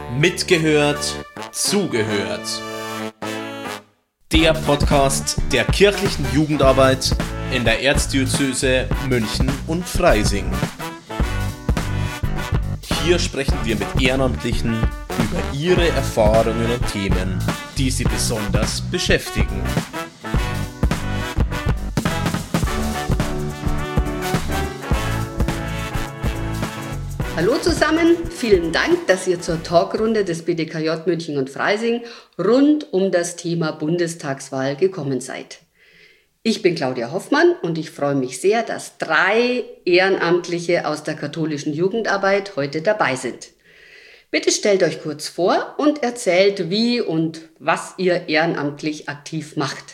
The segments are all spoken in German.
Mitgehört, zugehört. Der Podcast der kirchlichen Jugendarbeit in der Erzdiözese München und Freising. Hier sprechen wir mit Ehrenamtlichen über ihre Erfahrungen und Themen, die sie besonders beschäftigen. Hallo zusammen, vielen Dank, dass ihr zur Talkrunde des BDKJ München und Freising rund um das Thema Bundestagswahl gekommen seid. Ich bin Claudia Hoffmann und ich freue mich sehr, dass 3 Ehrenamtliche aus der katholischen Jugendarbeit heute dabei sind. Bitte stellt euch kurz vor und erzählt, wie und was ihr ehrenamtlich aktiv macht.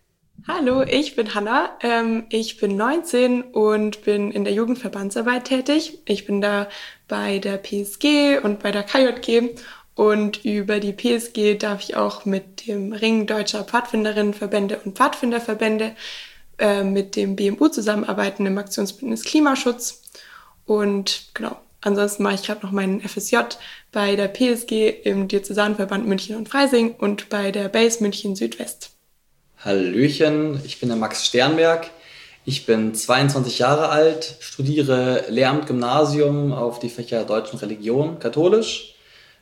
Hallo, ich bin Hanna. Ich bin 19 und bin in der Jugendverbandsarbeit tätig. Ich bin da bei der PSG und bei der KJG und über die PSG darf ich auch mit dem Ring Deutscher Pfadfinderinnenverbände und Pfadfinderverbände mit dem BMU zusammenarbeiten im Aktionsbündnis Klimaschutz. Und genau, ansonsten mache ich gerade noch meinen FSJ bei der PSG im Diözesanverband München und Freising und bei der Base München Südwest. Hallöchen, ich bin der Max Sternberg. Ich bin 22 Jahre alt, studiere Lehramt Gymnasium auf die Fächer Deutsch und Religion, katholisch.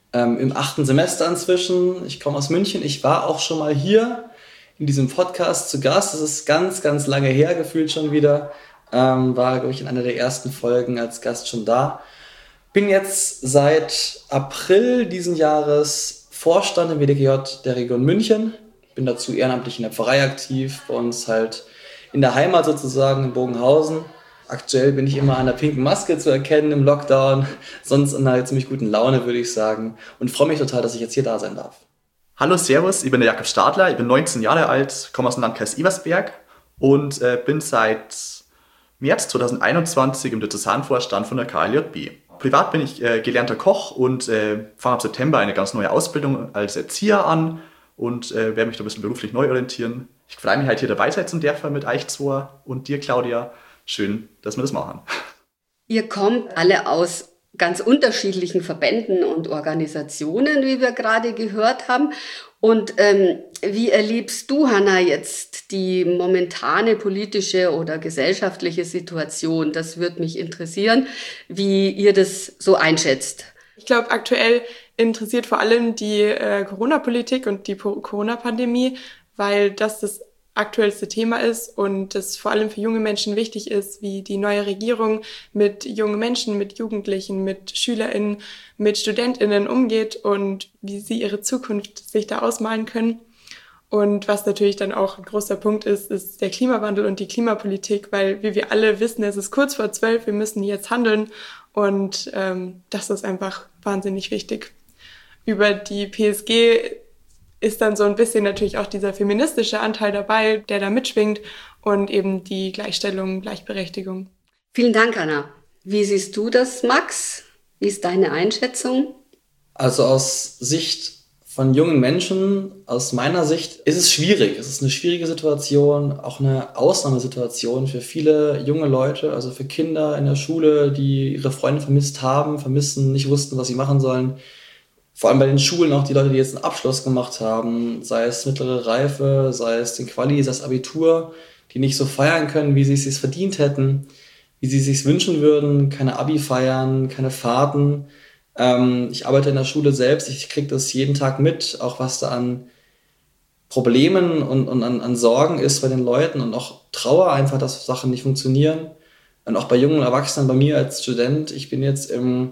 Im 8. Semester inzwischen. Ich komme aus München. Ich war auch schon mal hier in diesem Podcast zu Gast. Das ist ganz, ganz lange her, gefühlt schon wieder. War, glaube ich, in einer der ersten Folgen als Gast schon da. Bin jetzt seit April diesen Jahres Vorstand im BDKJ der Region München. Bin dazu ehrenamtlich in der Pfarrei aktiv, bei uns halt in der Heimat sozusagen in Bogenhausen. Aktuell bin ich immer an der pinken Maske zu erkennen im Lockdown, sonst in einer ziemlich guten Laune, würde ich sagen. Und freue mich total, dass ich jetzt hier da sein darf. Hallo, servus, ich bin der Jakob Stadler, ich bin 19 Jahre alt, komme aus dem Landkreis Eversberg und bin seit März 2021 im Diözesanvorstand von der KLJB. Privat bin ich gelernter Koch und fange ab September eine ganz neue Ausbildung als Erzieher an. Und werde mich da ein bisschen beruflich neu orientieren. Ich freue mich halt hier dabei sein zum Dörfer mit euch zwei und dir, Claudia. Schön, dass wir das machen. Ihr kommt alle aus ganz unterschiedlichen Verbänden und Organisationen, wie wir gerade gehört haben. Und wie erlebst du, Hanna, jetzt die momentane politische oder gesellschaftliche Situation? Das würde mich interessieren, wie ihr das so einschätzt. Ich glaube, aktuell interessiert vor allem die Corona-Politik und die Corona-Pandemie, weil das aktuellste Thema ist und es vor allem für junge Menschen wichtig ist, wie die neue Regierung mit jungen Menschen, mit Jugendlichen, mit SchülerInnen, mit StudentInnen umgeht und wie sie ihre Zukunft sich da ausmalen können. Und was natürlich dann auch ein großer Punkt ist, ist der Klimawandel und die Klimapolitik, weil wie wir alle wissen, es ist kurz vor 12, wir müssen jetzt handeln und das ist einfach wahnsinnig wichtig. Über die PSG ist dann so ein bisschen natürlich auch dieser feministische Anteil dabei, der da mitschwingt und eben die Gleichstellung, Gleichberechtigung. Vielen Dank, Anna. Wie siehst du das, Max? Wie ist deine Einschätzung? Also aus Sicht von jungen Menschen, aus meiner Sicht, ist es schwierig. Es ist eine schwierige Situation, auch eine Ausnahmesituation für viele junge Leute, also für Kinder in der Schule, die ihre Freunde vermissen, nicht wussten, was sie machen sollen. Vor allem bei den Schulen auch die Leute, die jetzt einen Abschluss gemacht haben, sei es mittlere Reife, sei es den Quali, sei es Abitur, die nicht so feiern können, wie sie es sich verdient hätten, wie sie es sich wünschen würden, keine Abi feiern, keine Fahrten. Ich arbeite in der Schule selbst, ich kriege das jeden Tag mit, auch was da an Problemen und an Sorgen ist bei den Leuten und auch Trauer einfach, dass Sachen nicht funktionieren. Und auch bei jungen Erwachsenen, bei mir als Student, ich bin jetzt habe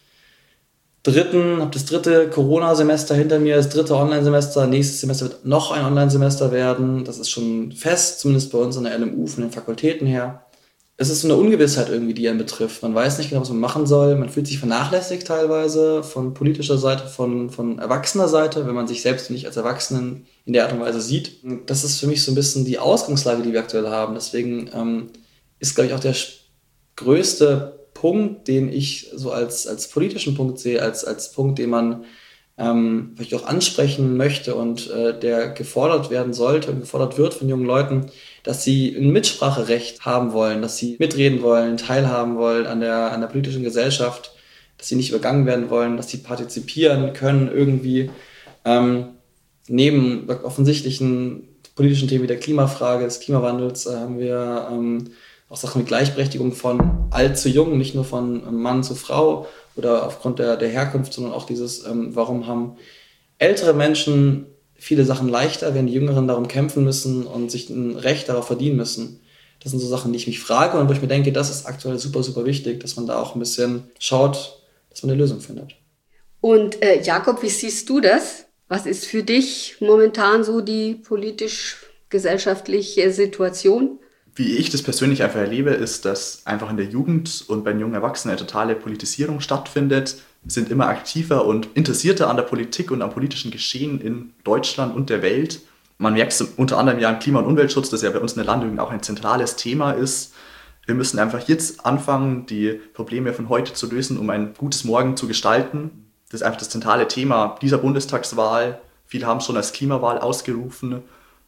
das 3. Corona-Semester hinter mir, das 3. Online-Semester. Nächstes Semester wird noch ein Online-Semester werden. Das ist schon fest, zumindest bei uns an der LMU von den Fakultäten her. Es ist so eine Ungewissheit irgendwie, die einen betrifft. Man weiß nicht genau, was man machen soll. Man fühlt sich vernachlässigt teilweise von politischer Seite, von erwachsener Seite, wenn man sich selbst nicht als Erwachsenen in der Art und Weise sieht. Und das ist für mich so ein bisschen die Ausgangslage, die wir aktuell haben. Deswegen ist, glaube ich, auch der größte Punkt, den ich so als politischen Punkt sehe, als Punkt, den man vielleicht auch ansprechen möchte und der gefordert werden sollte und gefordert wird von jungen Leuten, dass sie ein Mitspracherecht haben wollen, dass sie mitreden wollen, teilhaben wollen an der politischen Gesellschaft, dass sie nicht übergangen werden wollen, dass sie partizipieren können irgendwie. Neben offensichtlichen politischen Themen wie der Klimafrage, des Klimawandels, haben wir auch Sachen wie Gleichberechtigung von alt zu jung, nicht nur von Mann zu Frau oder aufgrund der Herkunft, sondern auch dieses, warum haben ältere Menschen viele Sachen leichter, wenn die Jüngeren darum kämpfen müssen und sich ein Recht darauf verdienen müssen. Das sind so Sachen, die ich mich frage und wo ich mir denke, das ist aktuell super, super wichtig, dass man da auch ein bisschen schaut, dass man eine Lösung findet. Und Jakob, wie siehst du das? Was ist für dich momentan so die politisch-gesellschaftliche Situation? Wie ich das persönlich einfach erlebe, ist, dass einfach in der Jugend und bei den jungen Erwachsenen eine totale Politisierung stattfindet, sind immer aktiver und interessierter an der Politik und am politischen Geschehen in Deutschland und der Welt. Man merkt es unter anderem ja im Klima- und Umweltschutz, das ja bei uns in der Landjugend auch ein zentrales Thema ist. Wir müssen einfach jetzt anfangen, die Probleme von heute zu lösen, um ein gutes Morgen zu gestalten. Das ist einfach das zentrale Thema dieser Bundestagswahl. Viele haben schon als Klimawahl ausgerufen,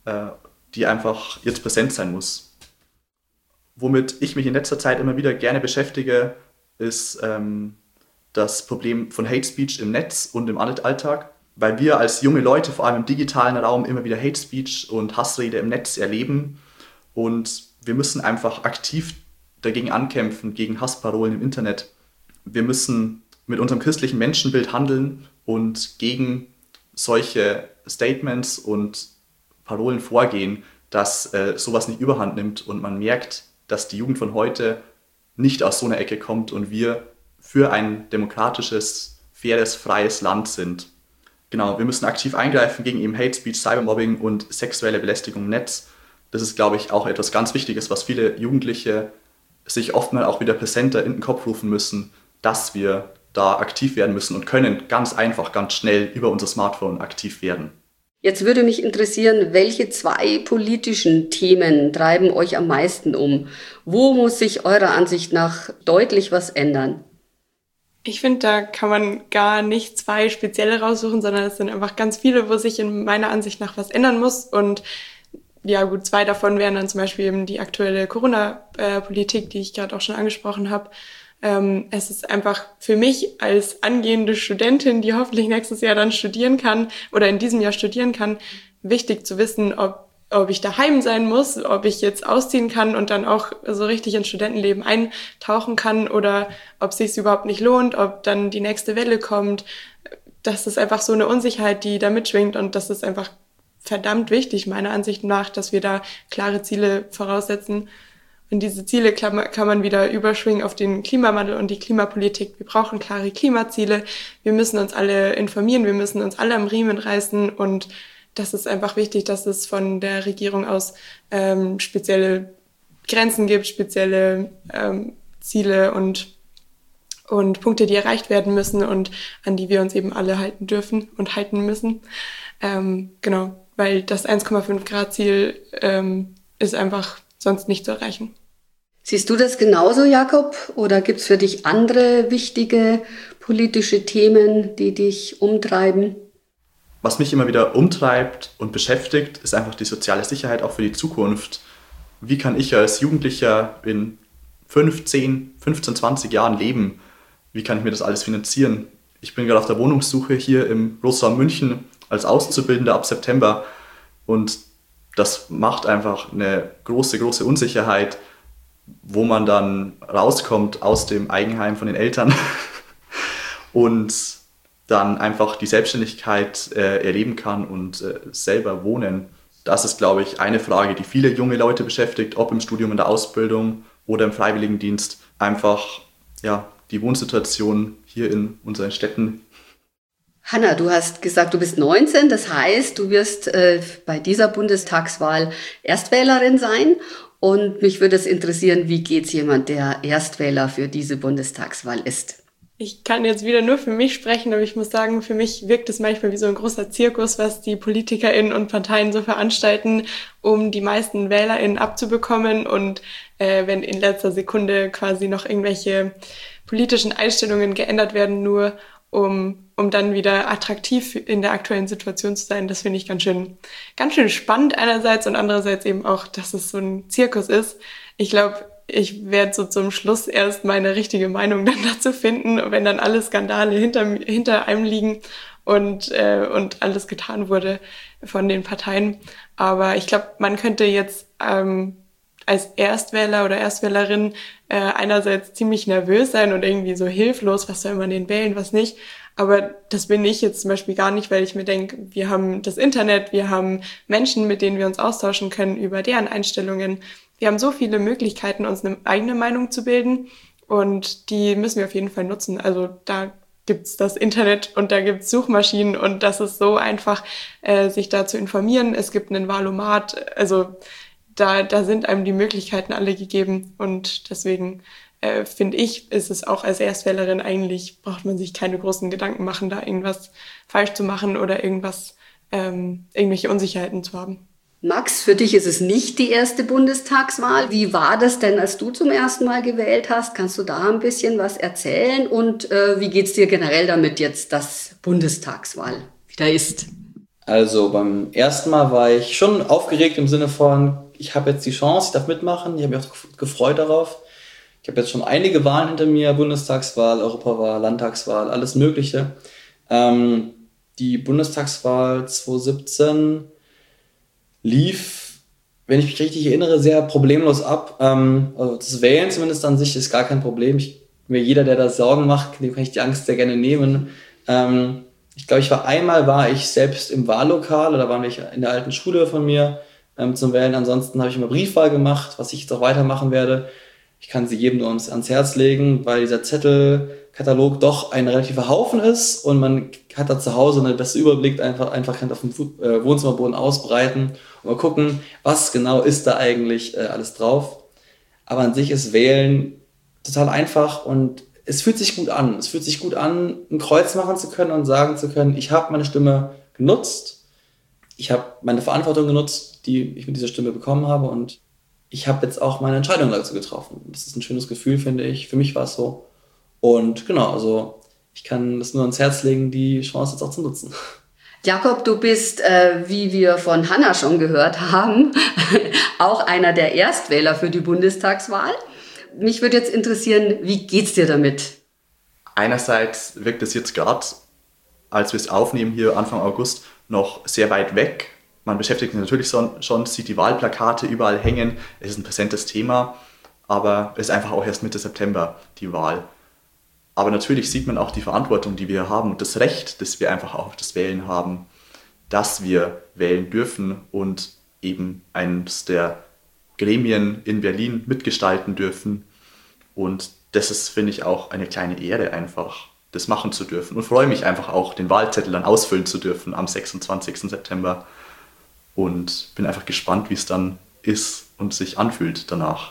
die einfach jetzt präsent sein muss. Womit ich mich in letzter Zeit immer wieder gerne beschäftige, ist das Problem von Hate Speech im Netz und im Alltag. Weil wir als junge Leute, vor allem im digitalen Raum, immer wieder Hate Speech und Hassrede im Netz erleben. Und wir müssen einfach aktiv dagegen ankämpfen, gegen Hassparolen im Internet. Wir müssen mit unserem christlichen Menschenbild handeln und gegen solche Statements und Parolen vorgehen, dass sowas nicht überhand nimmt und man merkt, dass die Jugend von heute nicht aus so einer Ecke kommt und wir für ein demokratisches, faires, freies Land sind. Genau, wir müssen aktiv eingreifen gegen eben Hate Speech, Cybermobbing und sexuelle Belästigung im Netz. Das ist, glaube ich, auch etwas ganz Wichtiges, was viele Jugendliche sich oftmals auch wieder präsenter in den Kopf rufen müssen, dass wir da aktiv werden müssen und können ganz einfach, ganz schnell über unser Smartphone aktiv werden. Jetzt würde mich interessieren, welche 2 politischen Themen treiben euch am meisten um? Wo muss sich eurer Ansicht nach deutlich was ändern? Ich finde, da kann man gar nicht 2 spezielle raussuchen, sondern es sind einfach ganz viele, wo sich in meiner Ansicht nach was ändern muss. Und ja gut, 2 davon wären dann zum Beispiel eben die aktuelle Corona-Politik, die ich gerade auch schon angesprochen habe. Es ist einfach für mich als angehende Studentin, die hoffentlich nächstes Jahr dann studieren kann oder in diesem Jahr studieren kann, wichtig zu wissen, ob ich daheim sein muss, ob ich jetzt ausziehen kann und dann auch so richtig ins Studentenleben eintauchen kann oder ob es sich überhaupt nicht lohnt, ob dann die nächste Welle kommt. Das ist einfach so eine Unsicherheit, die da mitschwingt und das ist einfach verdammt wichtig, meiner Ansicht nach, dass wir da klare Ziele voraussetzen. Und diese Ziele kann man wieder überschwingen auf den Klimawandel und die Klimapolitik. Wir brauchen klare Klimaziele. Wir müssen uns alle informieren. Wir müssen uns alle am Riemen reißen. Und das ist einfach wichtig, dass es von der Regierung aus spezielle Grenzen gibt, spezielle Ziele und Punkte, die erreicht werden müssen und an die wir uns eben alle halten dürfen und halten müssen. Genau, weil das 1,5 Grad Ziel ist einfach sonst nicht zu erreichen. Siehst du das genauso, Jakob? Oder gibt es für dich andere wichtige politische Themen, die dich umtreiben? Was mich immer wieder umtreibt und beschäftigt, ist einfach die soziale Sicherheit auch für die Zukunft. Wie kann ich als Jugendlicher in 15, 20 Jahren leben? Wie kann ich mir das alles finanzieren? Ich bin gerade auf der Wohnungssuche hier im Großraum München als Auszubildender ab September und das macht einfach eine große, große Unsicherheit, wo man dann rauskommt aus dem Eigenheim von den Eltern und dann einfach die Selbstständigkeit erleben kann und selber wohnen. Das ist, glaube ich, eine Frage, die viele junge Leute beschäftigt, ob im Studium, in der Ausbildung oder im Freiwilligendienst. Einfach ja, die Wohnsituation hier in unseren Städten. Hanna, du hast gesagt, du bist 19, das heißt, du wirst bei dieser Bundestagswahl Erstwählerin sein. Und mich würde es interessieren, wie geht's jemand, der Erstwähler für diese Bundestagswahl ist? Ich kann jetzt wieder nur für mich sprechen, aber ich muss sagen, für mich wirkt es manchmal wie so ein großer Zirkus, was die PolitikerInnen und Parteien so veranstalten, um die meisten WählerInnen abzubekommen. Und wenn in letzter Sekunde quasi noch irgendwelche politischen Einstellungen geändert werden, nur um dann wieder attraktiv in der aktuellen Situation zu sein, das finde ich ganz schön spannend einerseits und andererseits eben auch, dass es so ein Zirkus ist. Ich glaube, ich werde so zum Schluss erst meine richtige Meinung dann dazu finden, wenn dann alle Skandale hinter einem liegen und alles getan wurde von den Parteien. Aber ich glaube, man könnte jetzt als Erstwähler oder Erstwählerin einerseits ziemlich nervös sein und irgendwie so hilflos, was soll man denn wählen, was nicht. Aber das bin ich jetzt zum Beispiel gar nicht, weil ich mir denke, wir haben das Internet, wir haben Menschen, mit denen wir uns austauschen können über deren Einstellungen. Wir haben so viele Möglichkeiten, uns eine eigene Meinung zu bilden und die müssen wir auf jeden Fall nutzen. Also da gibt's das Internet und da gibt's Suchmaschinen und das ist so einfach, sich da zu informieren. Es gibt einen Wahlomat, also da sind einem die Möglichkeiten alle gegeben und deswegen finde ich, ist es auch als Erstwählerin eigentlich, braucht man sich keine großen Gedanken machen, da irgendwas falsch zu machen oder irgendwelche Unsicherheiten zu haben. Max, für dich ist es nicht die erste Bundestagswahl. Wie war das denn, als du zum ersten Mal gewählt hast? Kannst du da ein bisschen was erzählen? Und wie geht's dir generell damit jetzt, dass Bundestagswahl wieder ist? Also beim ersten Mal war ich schon aufgeregt im Sinne von, ich habe jetzt die Chance, ich darf mitmachen. Ich habe mich auch gefreut darauf. Ich habe jetzt schon einige Wahlen hinter mir, Bundestagswahl, Europawahl, Landtagswahl, alles Mögliche. Die Bundestagswahl 2017 lief, wenn ich mich richtig erinnere, sehr problemlos ab. Also das Wählen zumindest an sich ist gar kein Problem. Mir jeder, der da Sorgen macht, dem kann ich die Angst sehr gerne nehmen. Ich glaube, einmal war ich selbst im Wahllokal, oder waren wir in der alten Schule von mir zum Wählen. Ansonsten habe ich immer Briefwahl gemacht, was ich jetzt auch weitermachen werde. Ich kann sie jedem nur ans Herz legen, weil dieser Zettelkatalog doch ein relativer Haufen ist und man hat da zu Hause einen besseren Überblick, einfach kann auf dem Wohnzimmerboden ausbreiten und mal gucken, was genau ist da eigentlich alles drauf. Aber an sich ist Wählen total einfach und es fühlt sich gut an. Es fühlt sich gut an, ein Kreuz machen zu können und sagen zu können, ich habe meine Stimme genutzt, ich habe meine Verantwortung genutzt, die ich mit dieser Stimme bekommen habe und ich habe jetzt auch meine Entscheidung dazu getroffen. Das ist ein schönes Gefühl, finde ich. Für mich war es so. Und genau, also ich kann das nur ans Herz legen, die Chance jetzt auch zu nutzen. Jakob, du bist, wie wir von Hanna schon gehört haben, auch einer der Erstwähler für die Bundestagswahl. Mich würde jetzt interessieren, wie geht's dir damit? Einerseits wirkt es jetzt gerade, als wir es aufnehmen, hier Anfang August, noch sehr weit weg. Man beschäftigt sich natürlich schon, sieht die Wahlplakate überall hängen. Es ist ein präsentes Thema, aber es ist einfach auch erst Mitte September die Wahl. Aber natürlich sieht man auch die Verantwortung, die wir haben und das Recht, das wir einfach auch auf das Wählen haben, dass wir wählen dürfen und eben eines der Gremien in Berlin mitgestalten dürfen. Und das ist, finde ich, auch eine kleine Ehre einfach, das machen zu dürfen. Und freue mich einfach auch, den Wahlzettel dann ausfüllen zu dürfen am 26. September. Und bin einfach gespannt, wie es dann ist und sich anfühlt danach.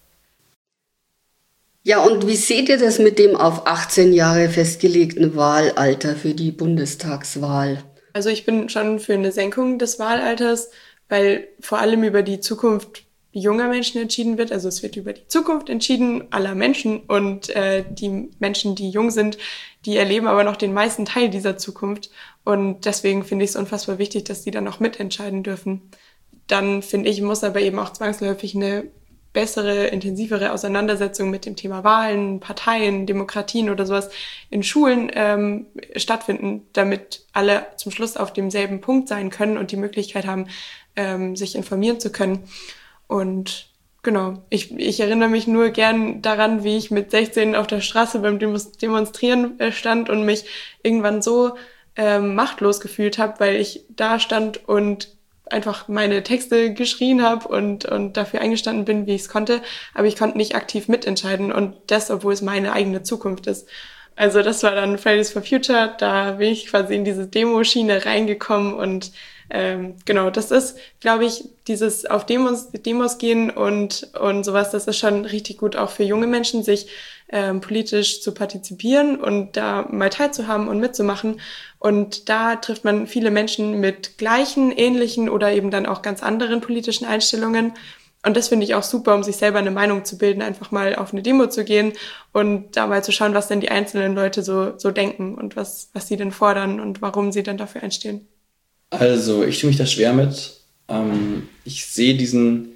Ja, und wie seht ihr das mit dem auf 18 Jahre festgelegten Wahlalter für die Bundestagswahl? Also ich bin schon für eine Senkung des Wahlalters, weil vor allem über die Zukunft junger Menschen entschieden wird. Also es wird über die Zukunft entschieden aller Menschen und die Menschen, die jung sind, die erleben aber noch den meisten Teil dieser Zukunft. Und deswegen finde ich es unfassbar wichtig, dass die dann auch mitentscheiden dürfen. Dann finde ich, muss aber eben auch zwangsläufig eine bessere, intensivere Auseinandersetzung mit dem Thema Wahlen, Parteien, Demokratien oder sowas in Schulen stattfinden, damit alle zum Schluss auf demselben Punkt sein können und die Möglichkeit haben, sich informieren zu können. Und genau, ich erinnere mich nur gern daran, wie ich mit 16 auf der Straße beim Demonstrieren stand und mich irgendwann so machtlos gefühlt habe, weil ich da stand und einfach meine Texte geschrien habe und dafür eingestanden bin, wie ich es konnte. Aber ich konnte nicht aktiv mitentscheiden und das, obwohl es meine eigene Zukunft ist. Also das war dann Fridays for Future, da bin ich quasi in diese Demo-Schiene reingekommen und genau, das ist, glaube ich, dieses auf Demos gehen und sowas, das ist schon richtig gut auch für junge Menschen, sich politisch zu partizipieren und da mal teilzuhaben und mitzumachen. Und da trifft man viele Menschen mit gleichen, ähnlichen oder eben dann auch ganz anderen politischen Einstellungen. Und das finde ich auch super, um sich selber eine Meinung zu bilden, einfach mal auf eine Demo zu gehen und da mal zu schauen, was denn die einzelnen Leute so denken und was sie denn fordern und warum sie dann dafür einstehen. Also, ich tue mich da schwer mit. Ich sehe diesen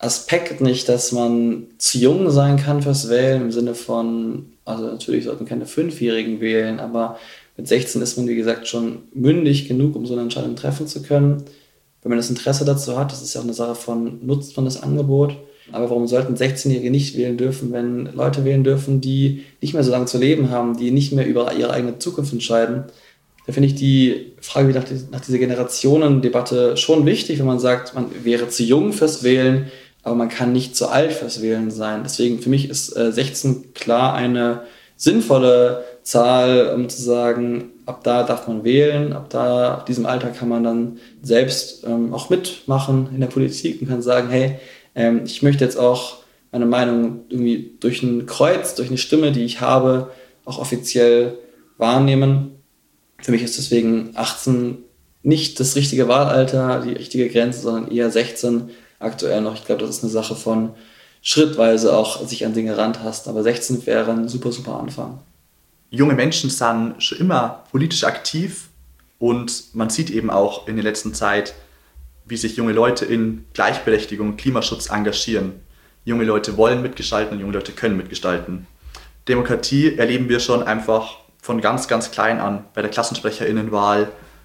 Aspekt nicht, dass man zu jung sein kann fürs Wählen, im Sinne von, also natürlich sollten keine 5-Jährigen wählen, aber mit 16 ist man, wie gesagt, schon mündig genug, um so eine Entscheidung treffen zu können. Wenn man das Interesse dazu hat, das ist ja auch eine Sache von, nutzt man das Angebot. Aber warum sollten 16-Jährige nicht wählen dürfen, wenn Leute wählen dürfen, die nicht mehr so lange zu leben haben, die nicht mehr über ihre eigene Zukunft entscheiden? Da finde ich die Frage nach dieser Generationendebatte schon wichtig, wenn man sagt, man wäre zu jung fürs Wählen, aber man kann nicht zu alt fürs Wählen sein. Deswegen für mich ist 16 klar eine sinnvolle Zahl, um zu sagen, ab da darf man wählen, ab diesem Alter kann man dann selbst auch mitmachen in der Politik und kann sagen, hey, ich möchte jetzt auch meine Meinung irgendwie durch ein Kreuz, durch eine Stimme, die ich habe, auch offiziell wahrnehmen. Für mich ist deswegen 18 nicht das richtige Wahlalter, die richtige Grenze, sondern eher 16 aktuell noch. Ich glaube, das ist eine Sache von schrittweise auch sich an Dinge rantasten. Aber 16 wäre ein super, super Anfang. Junge Menschen sind schon immer politisch aktiv und man sieht eben auch in der letzten Zeit, wie sich junge Leute in Gleichberechtigung und Klimaschutz engagieren. Junge Leute wollen mitgestalten und junge Leute können mitgestalten. Demokratie erleben wir schon einfach von ganz, ganz klein an, bei der KlassensprecherInnenwahl,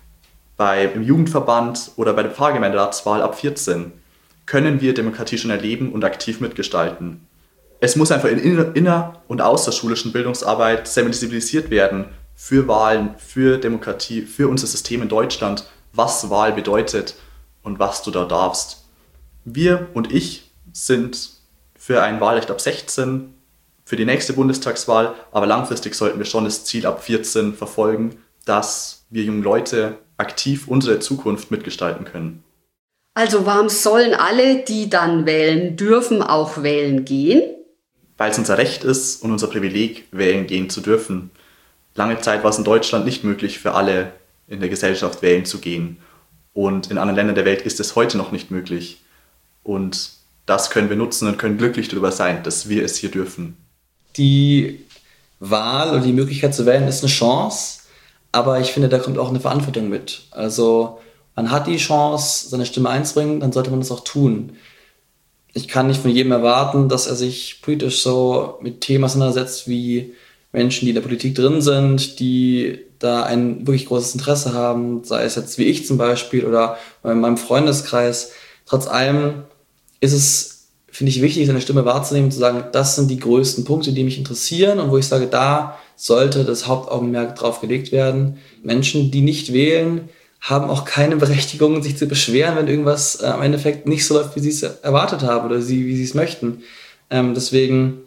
im Jugendverband oder bei der Pfarrgemeinderatswahl ab 14. Können wir Demokratie schon erleben und aktiv mitgestalten. Es muss einfach in inner- und außerschulischen Bildungsarbeit sensibilisiert werden für Wahlen, für Demokratie, für unser System in Deutschland, was Wahl bedeutet und was du da darfst. Wir und ich sind für ein Wahlrecht ab 16, für die nächste Bundestagswahl, aber langfristig sollten wir schon das Ziel ab 14 verfolgen, dass wir jungen Leute aktiv unsere Zukunft mitgestalten können. Also warum sollen alle, die dann wählen dürfen, auch wählen gehen? Weil es unser Recht ist und unser Privileg, wählen gehen zu dürfen. Lange Zeit war es in Deutschland nicht möglich für alle in der Gesellschaft wählen zu gehen. Und in anderen Ländern der Welt ist es heute noch nicht möglich. Und das können wir nutzen und können glücklich darüber sein, dass wir es hier dürfen. Die Wahl oder die Möglichkeit zu wählen ist eine Chance, aber ich finde, da kommt auch eine Verantwortung mit. Also man hat die Chance, seine Stimme einzubringen, dann sollte man das auch tun. Ich kann nicht von jedem erwarten, dass er sich politisch so mit Themen auseinandersetzt wie Menschen, die in der Politik drin sind, die da ein wirklich großes Interesse haben, sei es jetzt wie ich zum Beispiel oder in meinem Freundeskreis. Trotz allem ist es, finde ich, wichtig, seine Stimme wahrzunehmen und zu sagen, das sind die größten Punkte, die mich interessieren und wo ich sage, da sollte das Hauptaugenmerk drauf gelegt werden. Menschen, die nicht wählen, haben auch keine Berechtigung, sich zu beschweren, wenn irgendwas im Endeffekt nicht so läuft, wie sie es erwartet haben oder wie sie es möchten. Deswegen,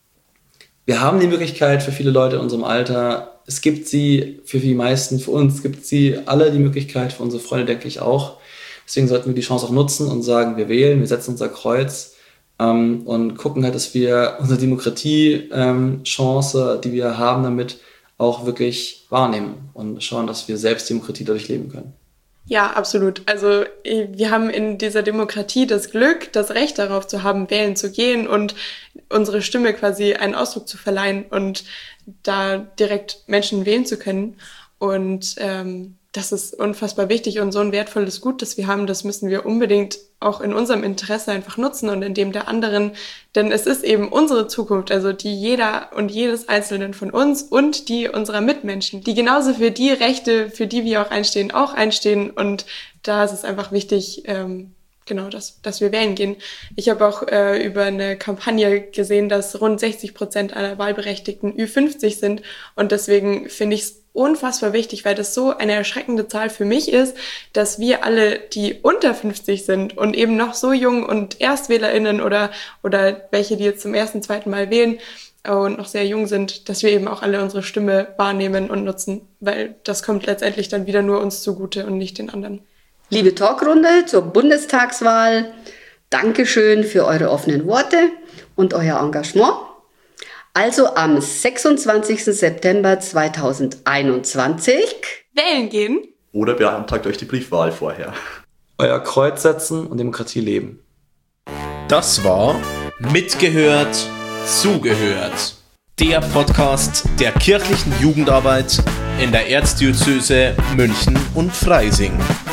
wir haben die Möglichkeit für viele Leute in unserem Alter, es gibt sie für die meisten, für uns gibt sie alle die Möglichkeit, für unsere Freunde denke ich auch. Deswegen sollten wir die Chance auch nutzen und sagen, wir wählen, wir setzen unser Kreuz und gucken halt, dass wir unsere Demokratie-Chance, die wir haben damit, auch wirklich wahrnehmen und schauen, dass wir selbst Demokratie dadurch leben können. Ja, absolut. Also wir haben in dieser Demokratie das Glück, das Recht darauf zu haben, wählen zu gehen und unsere Stimme quasi einen Ausdruck zu verleihen und da direkt Menschen wählen zu können. Und das ist unfassbar wichtig und so ein wertvolles Gut, das wir haben, das müssen wir unbedingt auch in unserem Interesse einfach nutzen und in dem der anderen, denn es ist eben unsere Zukunft, also die jeder und jedes Einzelnen von uns und die unserer Mitmenschen, die genauso für die Rechte, für die wir auch einstehen und da ist es einfach wichtig, genau, dass wir wählen gehen. Ich habe auch über eine Kampagne gesehen, dass rund 60% aller Wahlberechtigten Ü50 sind und deswegen finde ich es unfassbar wichtig, weil das so eine erschreckende Zahl für mich ist, dass wir alle, die unter 50 sind und eben noch so jung und ErstwählerInnen oder welche, die jetzt zum ersten, zweiten Mal wählen und noch sehr jung sind, dass wir eben auch alle unsere Stimme wahrnehmen und nutzen, weil das kommt letztendlich dann wieder nur uns zugute und nicht den anderen. Liebe Talkrunde zur Bundestagswahl, Dankeschön für eure offenen Worte und euer Engagement. Also am 26. September 2021 wählen gehen. Oder beantragt euch die Briefwahl vorher. Euer Kreuz setzen und Demokratie leben. Das war Mitgehört, Zugehört. Der Podcast der kirchlichen Jugendarbeit in der Erzdiözese München und Freising.